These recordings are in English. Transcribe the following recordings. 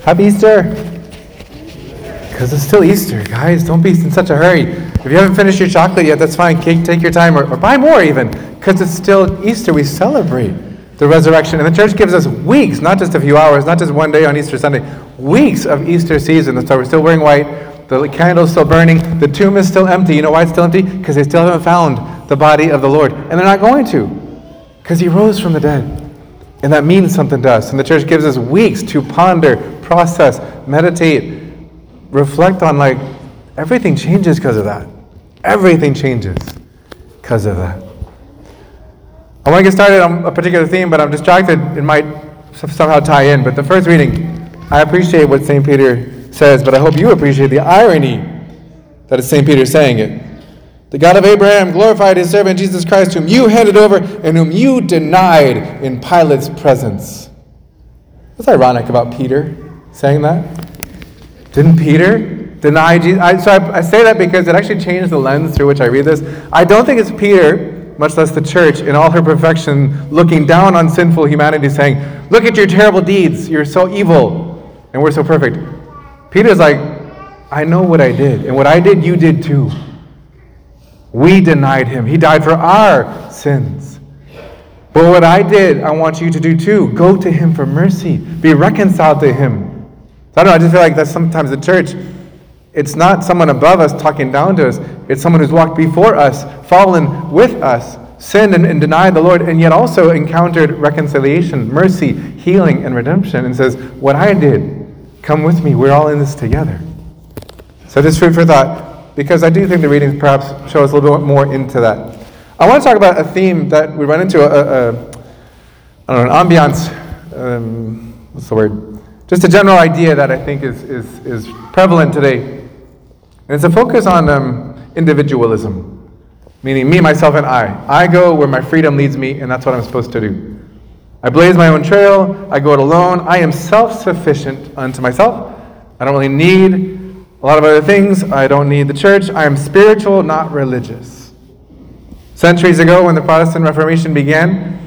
Happy Easter! Because it's still Easter, guys. Don't be in such a hurry. If you haven't finished your chocolate yet, that's fine. Take your time, or buy more even. Because it's still Easter. We celebrate the resurrection. And the church gives us weeks, not just a few hours, not just one day on Easter Sunday, weeks of Easter season. That's why we're still wearing white. The candle's still burning. The tomb is still empty. You know why it's still empty? Because they still haven't found the body of the Lord. And they're not going to. Because he rose from the dead. And that means something to us. And the church gives us weeks to ponder, process, meditate, reflect on, everything changes because of that. Everything changes because of that. I want to get started on a particular theme, but I'm distracted. It might somehow tie in. But the first reading, I appreciate what St. Peter says, but I hope you appreciate the irony that it's St. Peter saying it. The God of Abraham glorified his servant Jesus Christ, whom you handed over and whom you denied in Pilate's presence. What's ironic about Peter saying that? Didn't Peter deny Jesus? I say that because it actually changed the lens through which I read this. I don't think it's Peter, much less the church, in all her perfection, looking down on sinful humanity, saying, look at your terrible deeds, you're so evil, and we're so perfect. Peter's like, I know what I did, and what I did, you did too. We denied him. He died for our sins. But what I did, I want you to do too. Go to him for mercy. Be reconciled to him. So I don't know, I just feel like that's sometimes the church. It's not someone above us talking down to us. It's someone who's walked before us, fallen with us, sinned and denied the Lord, and yet also encountered reconciliation, mercy, healing, and redemption, and says, what I did, come with me. We're all in this together. So just food for thought. Because I do think the readings perhaps show us a little bit more into that. I want to talk about a theme that we run into, an ambiance, what's the word? Just a general idea that I think is prevalent today. And it's a focus on individualism, meaning me, myself, and I. I go where my freedom leads me, and that's what I'm supposed to do. I blaze my own trail, I go it alone, I am self-sufficient unto myself. I don't really need a lot of other things. I don't need the church. I am spiritual, not religious. Centuries ago, when the Protestant Reformation began,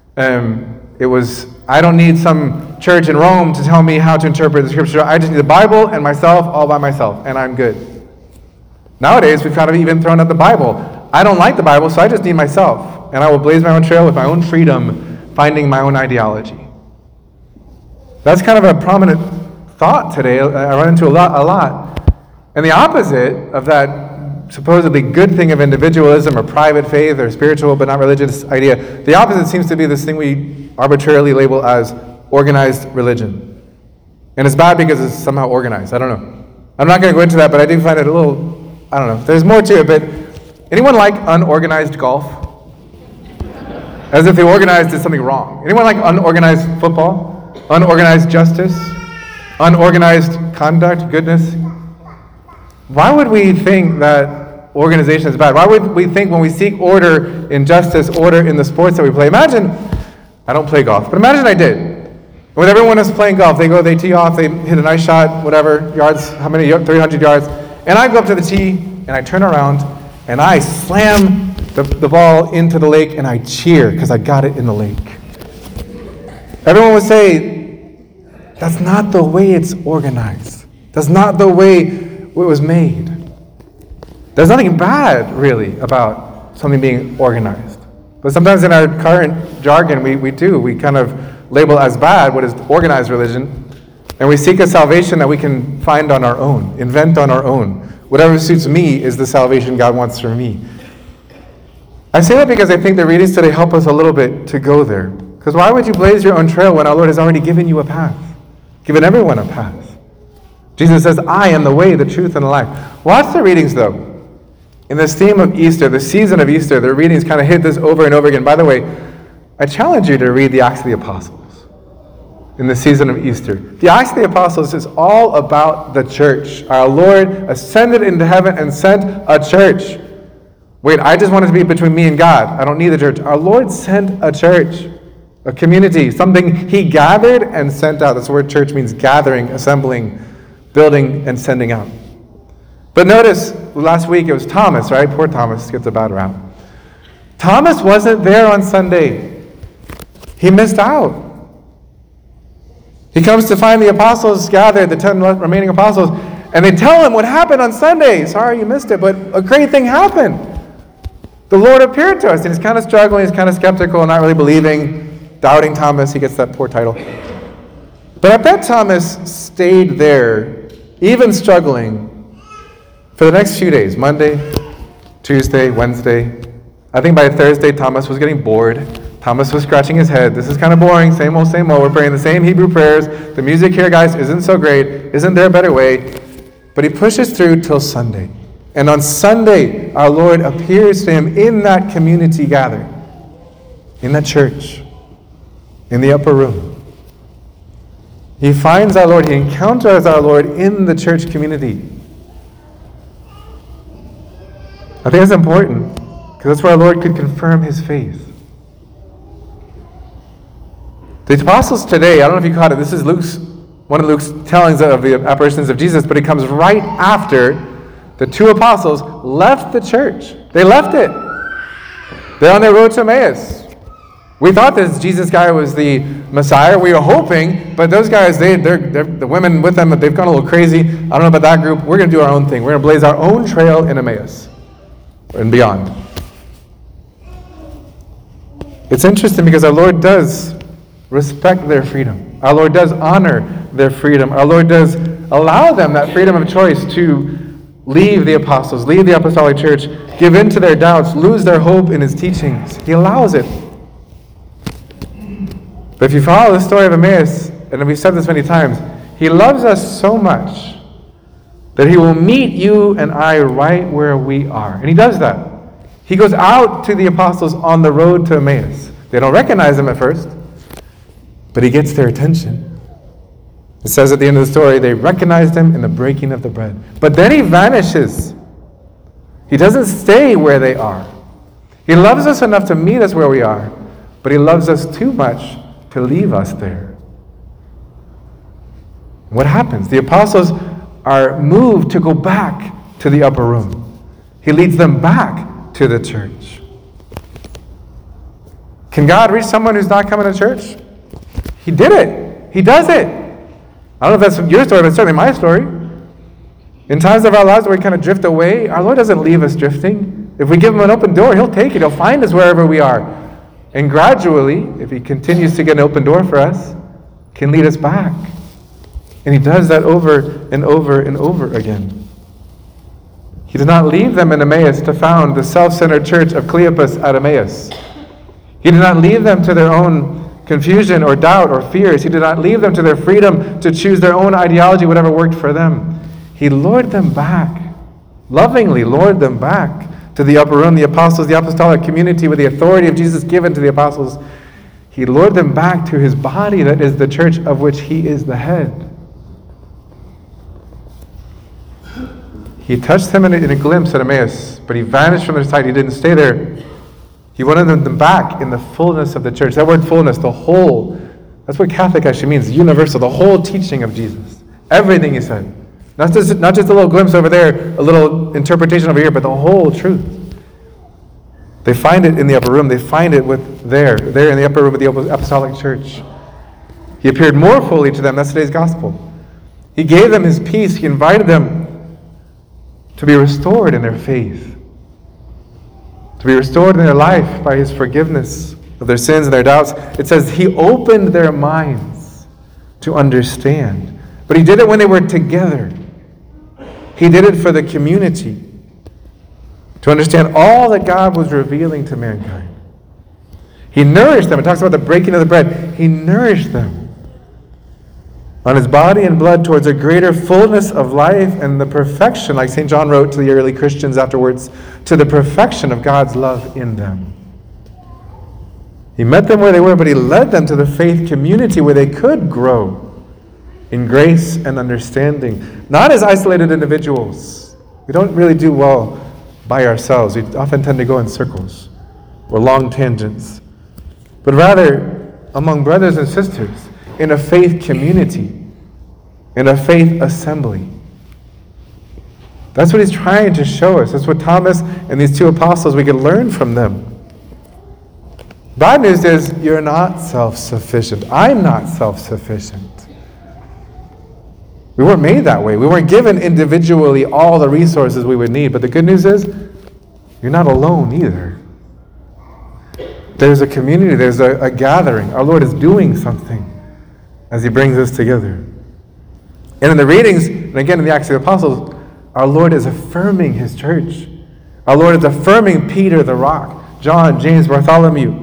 it was, I don't need some church in Rome to tell me how to interpret the scripture. I just need the Bible and myself all by myself, and I'm good. Nowadays, we've kind of even thrown out the Bible. I don't like the Bible, so I just need myself, and I will blaze my own trail with my own freedom, finding my own ideology. That's kind of a prominent thought today. I run into a lot. And the opposite of that supposedly good thing of individualism or private faith or spiritual but not religious idea, the opposite seems to be this thing we arbitrarily label as organized religion. And it's bad because it's somehow organized. I don't know. I'm not going to go into that, but I do find it a little, I don't know. There's more to it, but anyone like unorganized golf? As if the organized is something wrong. Anyone like unorganized football? Unorganized justice? Unorganized conduct, goodness? Why would we think that organization is bad? Why would we think when we seek order in justice, order in the sports that we play? Imagine, I don't play golf, but imagine I did. When everyone is playing golf, they tee off, they hit a nice shot, whatever, yards, how many, 300 yards, and I go up to the tee, and I turn around, and I slam the ball into the lake, and I cheer, because I got it in the lake. Everyone would say, that's not the way it's organized. That's not the way it was made. There's nothing bad, really, about something being organized. But sometimes in our current jargon, we kind of label as bad what is organized religion, and we seek a salvation that we can find on our own, invent on our own. Whatever suits me is the salvation God wants for me. I say that because I think the readings today help us a little bit to go there. Because why would you blaze your own trail when our Lord has already given you a path? Given everyone a path. Jesus says, I am the way, the truth, and the life. Watch the readings, though. In this theme of Easter, the season of Easter, the readings kind of hit this over and over again. By the way, I challenge you to read the Acts of the Apostles in the season of Easter. The Acts of the Apostles is all about the church. Our Lord ascended into heaven and sent a church. Wait, I just want it to be between me and God. I don't need the church. Our Lord sent a church, a community, something he gathered and sent out. That's the word church means gathering, assembling, building, and sending out. But notice, last week it was Thomas, right? Poor Thomas gets a bad rap. Thomas wasn't there on Sunday. He missed out. He comes to find the apostles gathered, the 10 remaining apostles, and they tell him what happened on Sunday. Sorry you missed it, but a great thing happened. The Lord appeared to us, and he's kind of struggling, he's kind of skeptical, not really believing, doubting Thomas. He gets that poor title. But I bet Thomas stayed there, even struggling, for the next few days. Monday, Tuesday, Wednesday. I think by Thursday, Thomas was getting bored. Thomas was scratching his head. This is kind of boring, same old, same old. We're praying the same Hebrew prayers. The music here, guys, isn't so great. Isn't there a better way? But he pushes through till Sunday. And on Sunday, our Lord appears to him in that community gathering, in that church, in the upper room. He finds our Lord, he encounters our Lord in the church community. I think that's important, because that's where our Lord could confirm his faith. The apostles today, I don't know if you caught it, this is one of Luke's tellings of the apparitions of Jesus, but it comes right after the two apostles left the church. They left it. They're on their road to Emmaus. We thought this Jesus guy was the Messiah. We were hoping, but those guys, they're the women with them, they've gone a little crazy. I don't know about that group. We're going to do our own thing. We're going to blaze our own trail in Emmaus and beyond. It's interesting because our Lord does respect their freedom. Our Lord does honor their freedom. Our Lord does allow them that freedom of choice to leave the apostles, leave the apostolic church, give in to their doubts, lose their hope in his teachings. He allows it. But if you follow the story of Emmaus, and we've said this many times, he loves us so much that he will meet you and I right where we are. And he does that. He goes out to the apostles on the road to Emmaus. They don't recognize him at first, but he gets their attention. It says at the end of the story, they recognized him in the breaking of the bread. But then he vanishes. He doesn't stay where they are. He loves us enough to meet us where we are, but he loves us too much to leave us there. What happens? The apostles are moved to go back to the upper room. He leads them back to the church. Can God reach someone who's not coming to church? He did it. He does it. I don't know if that's your story, but it's certainly my story. In times of our lives where we kind of drift away, our Lord doesn't leave us drifting. If we give him an open door, he'll take it. He'll find us wherever we are. And gradually, if he continues to get an open door for us, can lead us back. And he does that over and over and over again. He did not leave them in Emmaus to found the self-centered church of Cleopas at Emmaus. He did not leave them to their own confusion or doubt or fears. He did not leave them to their freedom to choose their own ideology, whatever worked for them. He lured them back, lovingly lured them back to the upper room, the apostles, the apostolic community with the authority of Jesus given to the apostles. He lured them back to his body, that is the church of which he is the head. He touched them in a glimpse at Emmaus, but he vanished from their sight. He didn't stay there. He wanted them back in the fullness of the church. That word fullness, the whole, that's what Catholic actually means, universal, the whole teaching of Jesus. Everything he said. Not just a little glimpse over there, a little interpretation over here, but the whole truth. They find it in the upper room. They find it there in the upper room of the apostolic church. He appeared more fully to them. That's today's gospel. He gave them his peace. He invited them to be restored in their faith, to be restored in their life by his forgiveness of their sins and their doubts. It says he opened their minds to understand. But he did it when they were together. He did it for the community, to understand all that God was revealing to mankind. He nourished them. It talks about the breaking of the bread. He nourished them on his body and blood towards a greater fullness of life and the perfection, like St. John wrote to the early Christians afterwards, to the perfection of God's love in them. He met them where they were, but he led them to the faith community where they could grow in grace and understanding, not as isolated individuals. We don't really do well by ourselves. We often tend to go in circles or long tangents, but rather among brothers and sisters in a faith community, in a faith assembly. That's what he's trying to show us. That's what Thomas and these two apostles, we can learn from them. Bad news is you're not self-sufficient. I'm not self-sufficient. We weren't made that way. We weren't given individually all the resources we would need. But the good news is, you're not alone either. There's a community, there's a gathering. Our Lord is doing something as He brings us together. And in the readings, and again in the Acts of the Apostles, our Lord is affirming His church. Our Lord is affirming Peter the rock, John, James, Bartholomew.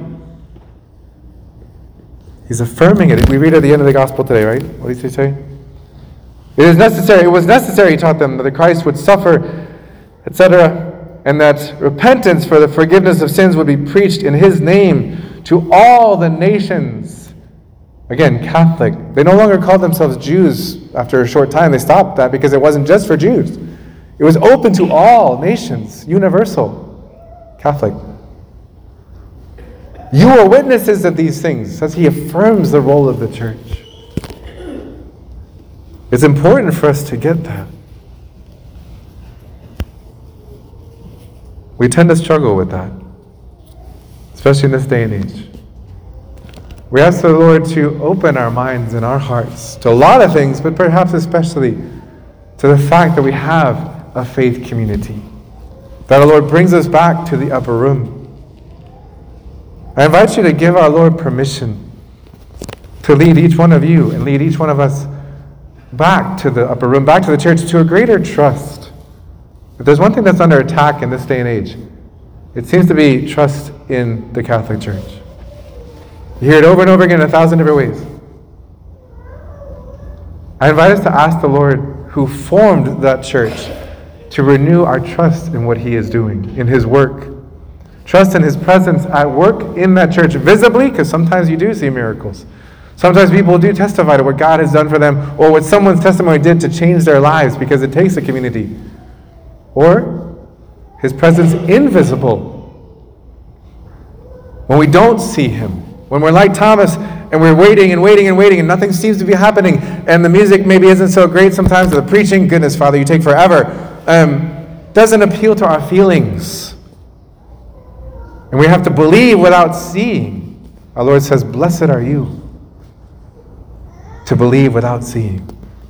He's affirming it. We read at the end of the gospel today, right? What does He say? It was necessary, He taught them, that the Christ would suffer, etc., and that repentance for the forgiveness of sins would be preached in His name to all the nations. Again, Catholic. They no longer called themselves Jews after a short time. They stopped that because it wasn't just for Jews. It was open to all nations, universal, Catholic. You are witnesses of these things, as He affirms the role of the church. It's important for us to get that. We tend to struggle with that, especially in this day and age. We ask the Lord to open our minds and our hearts to a lot of things, but perhaps especially to the fact that we have a faith community. That our Lord brings us back to the upper room. I invite you to give our Lord permission to lead each one of you and lead each one of us back to the upper room, back to the church, to a greater trust. If there's one thing that's under attack in this day and age, it seems to be trust in the Catholic Church. You hear it over and over again in 1,000 different ways. I invite us to ask the Lord who formed that church to renew our trust in what He is doing, in His work. Trust in His presence at work in that church, visibly, because sometimes you do see miracles. Sometimes people do testify to what God has done for them, or what someone's testimony did to change their lives, because it takes a community. Or His presence invisible. When we don't see Him, when we're like Thomas and we're waiting and waiting and waiting and nothing seems to be happening, and the music maybe isn't so great sometimes, or the preaching, goodness, Father, you take forever, doesn't appeal to our feelings. And we have to believe without seeing. Our Lord says, blessed are you to believe without seeing.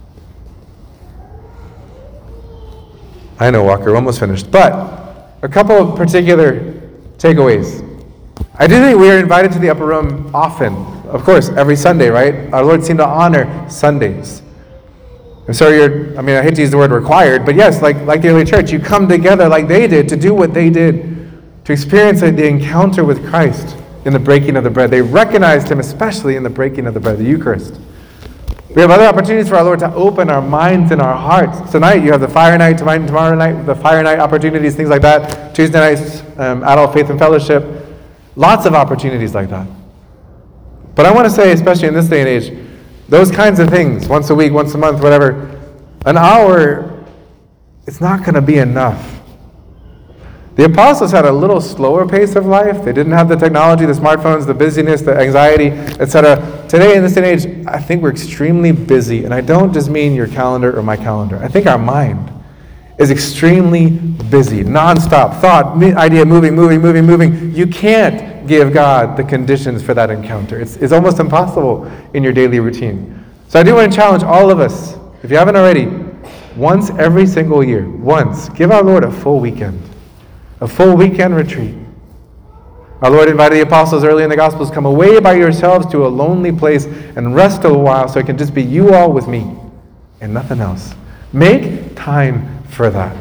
I know, Walker, we're almost finished. But a couple of particular takeaways. I do think we are invited to the upper room often. Of course, every Sunday, right? Our Lord seemed to honor Sundays. And so I hate to use the word required, but yes, like the early church, you come together like they did to do what they did, to experience the encounter with Christ in the breaking of the bread. They recognized Him especially in the breaking of the bread, the Eucharist. We have other opportunities for our Lord to open our minds and our hearts. Tonight you have the fire night, tomorrow night, the fire night opportunities, things like that. Tuesday nights, adult faith and fellowship. Lots of opportunities like that. But I want to say, especially in this day and age, those kinds of things, once a week, once a month, whatever, an hour, it's not going to be enough. The apostles had a little slower pace of life. They didn't have the technology, the smartphones, the busyness, the anxiety, etc. Today, in this day and age, I think we're extremely busy. And I don't just mean your calendar or my calendar. I think our mind is extremely busy, nonstop, thought, idea moving. You can't give God the conditions for that encounter. It's almost impossible in your daily routine. So I do want to challenge all of us, if you haven't already, once every single year, give our Lord a full weekend. A full weekend retreat. Our Lord invited the apostles early in the Gospels, come away by yourselves to a lonely place and rest a while so it can just be you all with me and nothing else. Make time for that.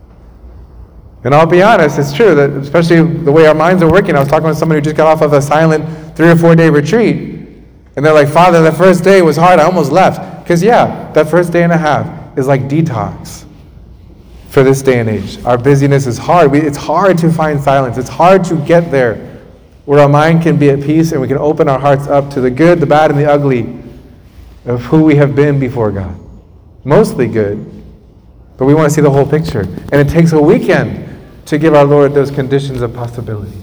And I'll be honest, it's true that especially the way our minds are working, I was talking with somebody who just got off of a silent 3 or 4 day retreat, and they're like, Father, the first day was hard, I almost left. Because that first day and a half is like detox. For this day and age, our busyness is hard. It's hard to find silence. It's hard to get there where our mind can be at peace and we can open our hearts up to the good, the bad, and the ugly of who we have been before God. Mostly good, but we want to see the whole picture. And it takes a weekend to give our Lord those conditions of possibility.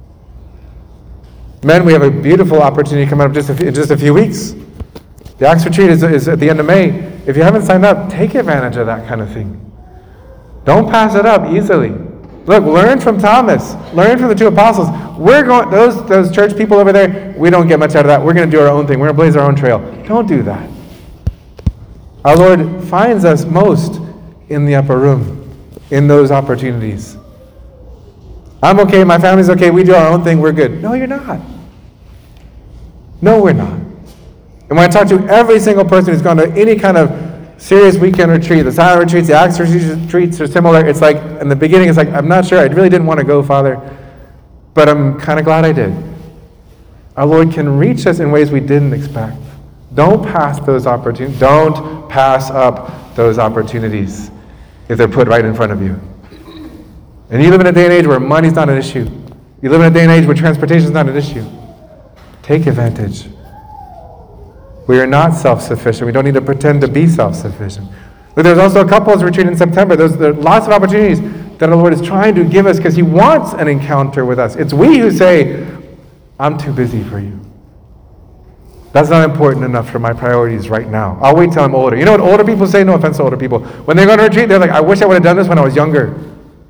Men, we have a beautiful opportunity coming up in just a few weeks. The Acts Retreat is at the end of May. If you haven't signed up, take advantage of that kind of thing. Don't pass it up easily. Look, learn from Thomas. Learn from the 2 apostles. We're going, those church people over there, we don't get much out of that. We're going to do our own thing. We're going to blaze our own trail. Don't do that. Our Lord finds us most in the upper room, in those opportunities. I'm okay, my family's okay, we do our own thing, we're good. No, you're not. No, we're not. And when I talk to every single person who's gone to any kind of serious weekend retreat, the silent retreats, the acts retreats are similar. It's like, in the beginning, it's like, I'm not sure, I really didn't want to go, Father, but I'm kind of glad I did. Our Lord can reach us in ways we didn't expect. Don't pass those opportunities. Don't pass up those opportunities if they're put right in front of you. And you live in a day and age where money's not an issue. You live in a day and age where transportation's not an issue. Take advantage. We are not self-sufficient. We don't need to pretend to be self-sufficient. But there's also a couples retreat in September. There are lots of opportunities that our Lord is trying to give us because He wants an encounter with us. It's we who say, I'm too busy for you. That's not important enough for my priorities right now. I'll wait till I'm older. You know what older people say? No offense to older people. When they go on a retreat, they're like, I wish I would have done this when I was younger.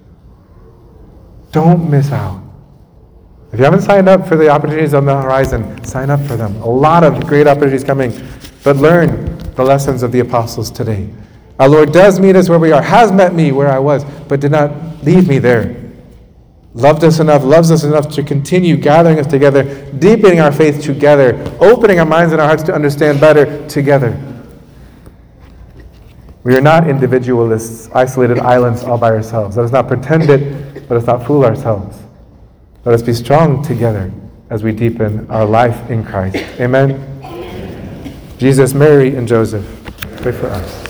Don't miss out. If you haven't signed up for the opportunities on the horizon, sign up for them. A lot of great opportunities coming. But learn the lessons of the apostles today. Our Lord does meet us where we are, has met me where I was, but did not leave me there. Loved us enough, loves us enough to continue gathering us together, deepening our faith together, opening our minds and our hearts to understand better together. We are not individualists, isolated islands all by ourselves. Let us not pretend it, let us not fool ourselves. Let us be strong together as we deepen our life in Christ. Amen. Jesus, Mary, and Joseph, pray for us.